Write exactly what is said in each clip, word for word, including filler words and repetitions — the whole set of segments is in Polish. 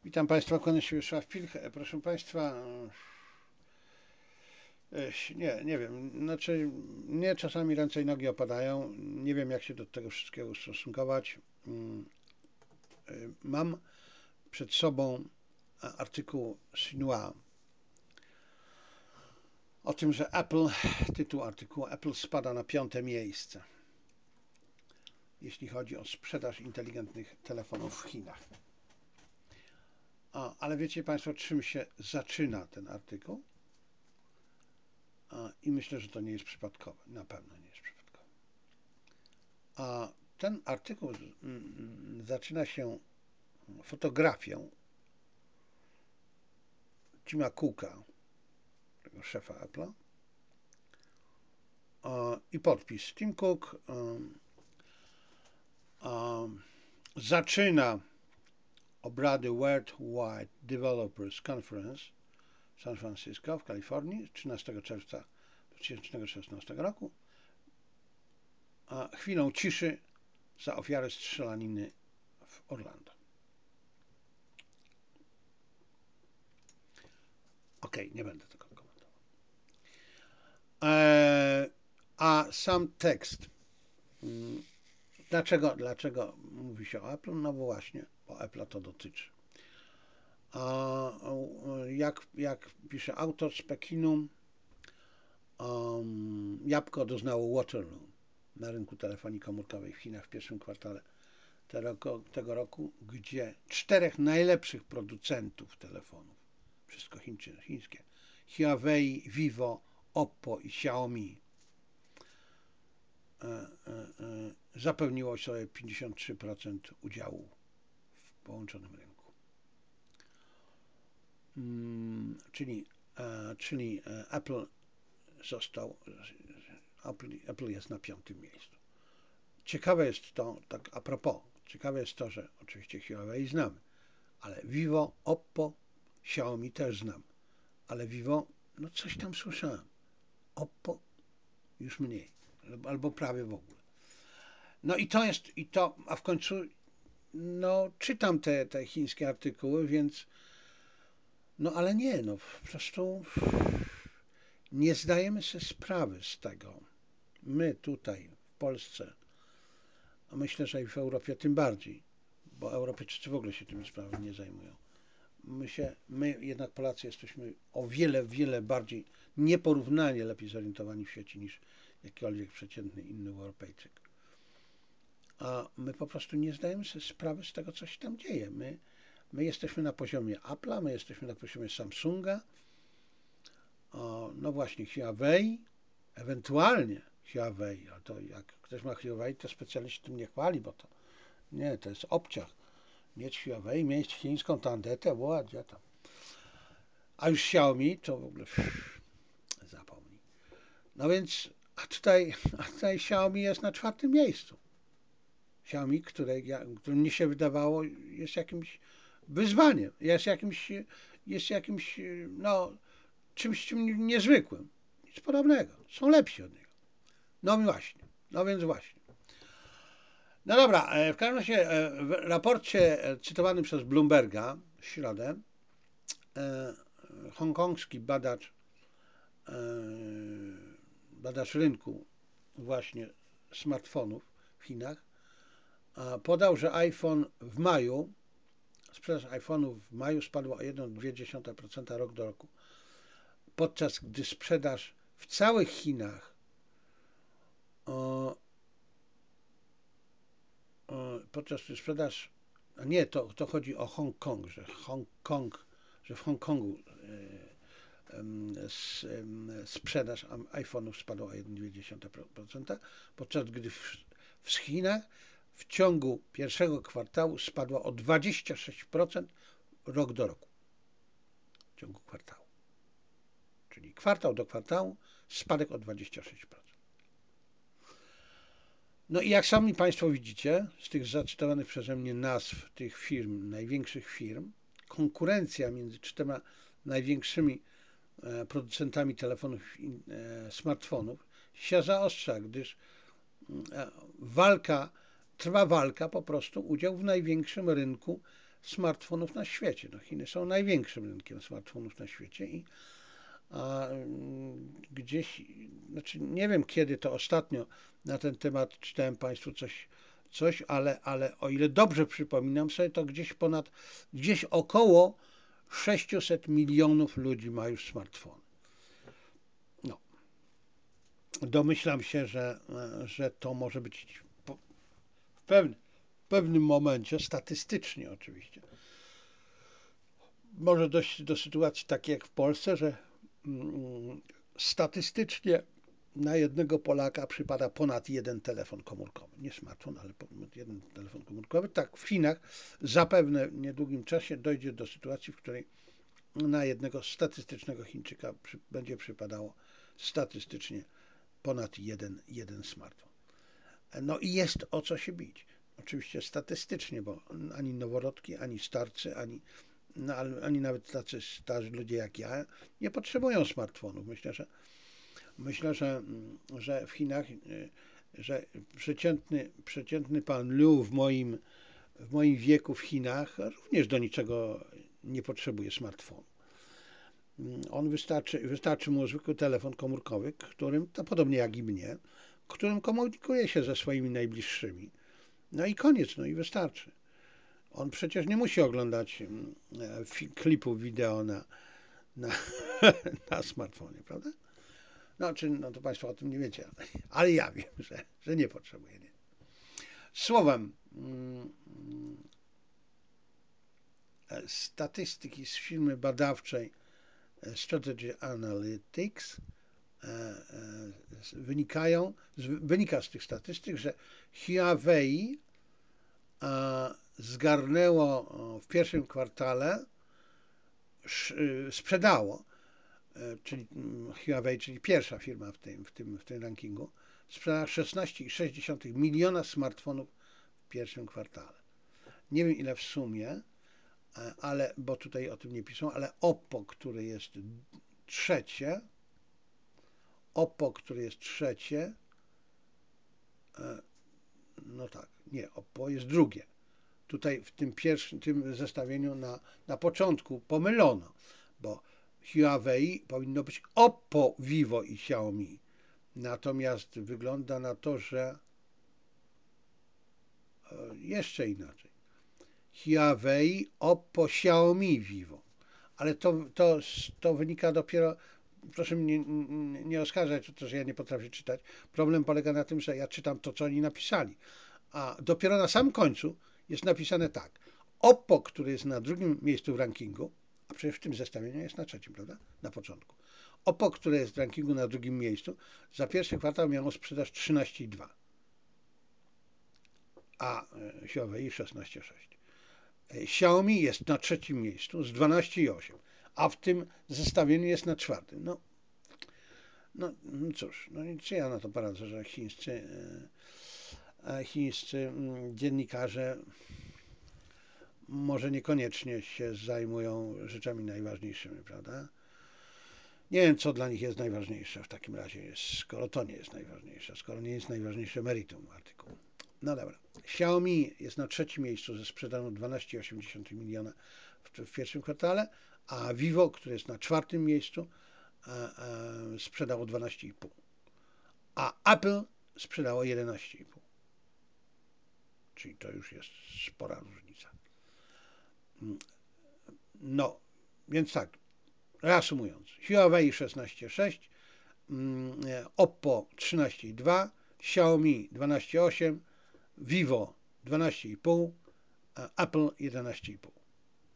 Witam Państwa, kłaniam się Wiesław Pilch. Proszę Państwa, nie, nie wiem, znaczy mnie czasami ręce i nogi opadają, nie wiem jak się do tego wszystkiego ustosunkować. Mam przed sobą artykuł Sinua o tym, że Apple, tytuł artykułu, Apple spada na piąte miejsce, jeśli chodzi o sprzedaż inteligentnych telefonów w Chinach. A, ale wiecie Państwo, czym się zaczyna ten artykuł? A, I myślę, że to nie jest przypadkowe. Na pewno nie jest przypadkowe. A ten artykuł zaczyna się fotografią Tima Cooka, tego szefa Apple'a, i podpis. Tim Cook um, um, zaczyna obrady Worldwide Developers Conference w San Francisco w Kalifornii trzynastego czerwca dwa tysiące szesnastego roku, a chwilą ciszy za ofiarę strzelaniny w Orlando. Okej, okay, nie będę tego komentował. Eee, a sam tekst. Dlaczego, dlaczego mówi się o Apple? No bo właśnie, bo Apple'a to dotyczy. A jak, jak pisze autor z Pekinu, um, jabłko doznało Waterloo na rynku telefonii komórkowej w Chinach w pierwszym kwartale tego, tego roku, gdzie czterech najlepszych producentów telefonów, wszystko Chińczycy, chińskie, Huawei, Vivo, Oppo i Xiaomi, e, e, e, zapewniło sobie pięćdziesiąt trzy procent udziału w połączonym rynku. Hmm, czyli, e, czyli Apple został, Apple, Apple jest na piątym miejscu. Ciekawe jest to, tak a propos, ciekawe jest to, że oczywiście Huawei znamy, ale Vivo, Oppo, Xiaomi też znam, ale Vivo, no coś tam słyszałem, Oppo już mniej, albo prawie w ogóle. No i to jest, i to, a w końcu, no czytam te, te chińskie artykuły, więc, no ale nie, no po prostu nie zdajemy sobie sprawy z tego. My tutaj w Polsce, a myślę, że i w Europie tym bardziej, bo Europejczycy w ogóle się tymi sprawami nie zajmują. My, się, my jednak Polacy jesteśmy o wiele, wiele bardziej, nieporównanie lepiej zorientowani w świecie niż jakikolwiek przeciętny inny Europejczyk. A my po prostu nie zdajemy sobie sprawy z tego, co się tam dzieje. My, my jesteśmy na poziomie Apple'a, my jesteśmy na poziomie Samsunga, o, no właśnie Huawei, ewentualnie Huawei, a to jak ktoś ma Huawei, to specjaliści tym nie chwali, bo to nie, to jest obciach. Mieć Huawei, mieć chińską tandetę, ła, gdzie tam. A już Xiaomi to w ogóle pff, zapomnij. No więc, a tutaj, a tutaj Xiaomi jest na czwartym miejscu. Xiaomi, które, które mnie się wydawało jest jakimś wyzwaniem, jest jakimś, jest jakimś, no, czymś, czymś niezwykłym. Nic podobnego. Są lepsi od niego. No właśnie, no więc właśnie. No dobra, w każdym razie w raporcie cytowanym przez Bloomberga w środę hongkongski badacz, badacz rynku właśnie smartfonów w Chinach podał, że iPhone w maju, sprzedaż iPhone'ów w maju spadła o jeden przecinek dwa procent rok do roku, podczas gdy sprzedaż w całych Chinach o, o, podczas gdy sprzedaż, a nie, to, to chodzi o Hongkong, że Hongkong, że w Hongkongu sprzedaż iPhone'ów spadła o jeden przecinek dwa procent, podczas gdy w, w Chinach w ciągu pierwszego kwartału spadła o dwadzieścia sześć procent rok do roku. W ciągu kwartału. Czyli kwartał do kwartału spadek o dwadzieścia sześć procent. No i jak sami Państwo widzicie, z tych zacytowanych przeze mnie nazw tych firm, największych firm, konkurencja między czterema największymi producentami telefonów, smartfonów się zaostrza, gdyż walka, trwa walka po prostu, udział w największym rynku smartfonów na świecie. No, Chiny są największym rynkiem smartfonów na świecie i a, mm, gdzieś, znaczy nie wiem kiedy to ostatnio na ten temat czytałem Państwu coś, coś ale, ale o ile dobrze przypominam sobie, to gdzieś ponad, gdzieś około sześćset milionów ludzi ma już smartfon. No, domyślam się, że, że to może być w pewnym, w pewnym momencie, statystycznie oczywiście, może dojść do sytuacji takiej jak w Polsce, że mm, statystycznie na jednego Polaka przypada ponad jeden telefon komórkowy. Nie smartfon, ale ponad jeden telefon komórkowy. Tak, w Chinach zapewne w niedługim czasie dojdzie do sytuacji, w której na jednego statystycznego Chińczyka przy, będzie przypadało statystycznie ponad jeden, jeden smartfon. No i jest o co się bić. Oczywiście statystycznie, bo ani noworodki, ani starcy, ani, no, ani nawet tacy starzy ludzie jak ja nie potrzebują smartfonów. Myślę, że myślę, że, że w Chinach, że przeciętny, przeciętny pan Liu w moim, w moim wieku w Chinach również do niczego nie potrzebuje smartfonu. On wystarczy, wystarczy mu zwykły telefon komórkowy, którym, to podobnie jak i mnie, którym komunikuje się ze swoimi najbliższymi. No i koniec, no i wystarczy. On przecież nie musi oglądać klipów wideo na, na, na smartfonie, prawda? No, czy, no to Państwo o tym nie wiecie, ale ja wiem, że, że nie potrzebuje. Nie. Słowem, statystyki z firmy badawczej Strategy Analytics wynikają, wynika z tych statystyk, że Huawei zgarnęło w pierwszym kwartale, sprzedało, czyli Huawei, czyli pierwsza firma w tym, w tym, w tym rankingu, sprzedała szesnaście przecinek sześć miliona smartfonów w pierwszym kwartale. Nie wiem ile w sumie, ale, bo tutaj o tym nie piszą, ale Oppo, które jest trzecie, Oppo, które jest trzecie, no tak, nie, Oppo jest drugie. Tutaj w tym pierwszym, tym zestawieniu na, na początku pomylono, bo Huawei powinno być Oppo, Vivo i Xiaomi. Natomiast wygląda na to, że jeszcze inaczej. Huawei, Oppo, Xiaomi, Vivo. Ale to, to, to wynika dopiero, proszę mnie nie, nie oskarżać o to, że ja nie potrafię czytać. Problem polega na tym, że ja czytam to, co oni napisali. A dopiero na samym końcu jest napisane tak. Oppo, który jest na drugim miejscu w rankingu, a przecież w tym zestawieniu jest na trzecim, prawda? Na początku. Oppo, które jest w rankingu na drugim miejscu, za pierwszy kwartał miało sprzedaż trzynaście przecinek dwa, a Huawei szesnaście przecinek sześć. Xiaomi jest na trzecim miejscu z dwanaście przecinek osiem, a w tym zestawieniu jest na czwartym. No, no, no cóż, no i czy ja na to poradzę, że chińscy, chińscy dziennikarze może niekoniecznie się zajmują rzeczami najważniejszymi, prawda? Nie wiem, co dla nich jest najważniejsze w takim razie, jest, skoro to nie jest najważniejsze, skoro nie jest najważniejsze meritum artykułu. No dobra. Xiaomi jest na trzecim miejscu ze sprzedaną dwanaście przecinek osiem miliona w, w pierwszym kwartale, a Vivo, które jest na czwartym miejscu, a, a, sprzedało dwanaście przecinek pięć. A Apple sprzedało jedenaście przecinek pięć. Czyli to już jest spora różnica. No, więc tak, reasumując, Huawei szesnaście przecinek sześć, Oppo trzynaście przecinek dwa, Xiaomi dwanaście przecinek osiem, Vivo dwanaście przecinek pięć, Apple jedenaście przecinek pięć.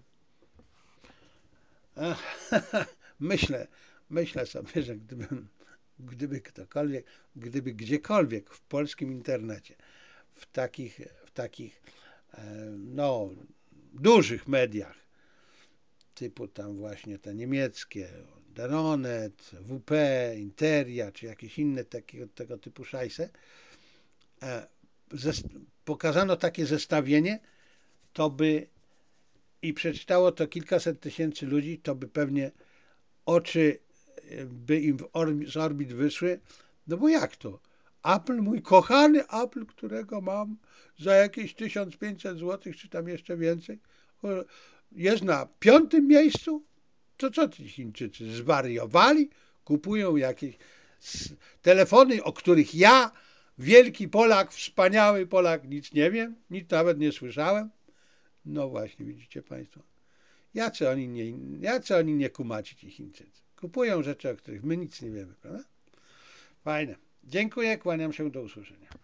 Myślę, myślę sobie, że gdybym, gdyby ktokolwiek, gdyby gdziekolwiek w polskim internecie, w takich, w takich no, dużych mediach, typu tam właśnie te niemieckie, Deronet, W P, Interia, czy jakieś inne takie, tego typu szajse, pokazano takie zestawienie, to by i przeczytało to kilkaset tysięcy ludzi, to by pewnie oczy by im z orbit wyszły. No bo jak to? Apple, mój kochany Apple, którego mam za jakieś tysiąc pięćset złotych, czy tam jeszcze więcej, jest na piątym miejscu. To co ci Chińczycy zwariowali? Kupują jakieś telefony, o których ja, wielki Polak, wspaniały Polak, nic nie wiem, nic nawet nie słyszałem. No właśnie, widzicie Państwo. Jacy oni nie, jacy oni nie kumaci, ci Chińczycy. Kupują rzeczy, o których my nic nie wiemy, prawda? Fajne. Dziękuję, kłaniam się, do usłyszenia.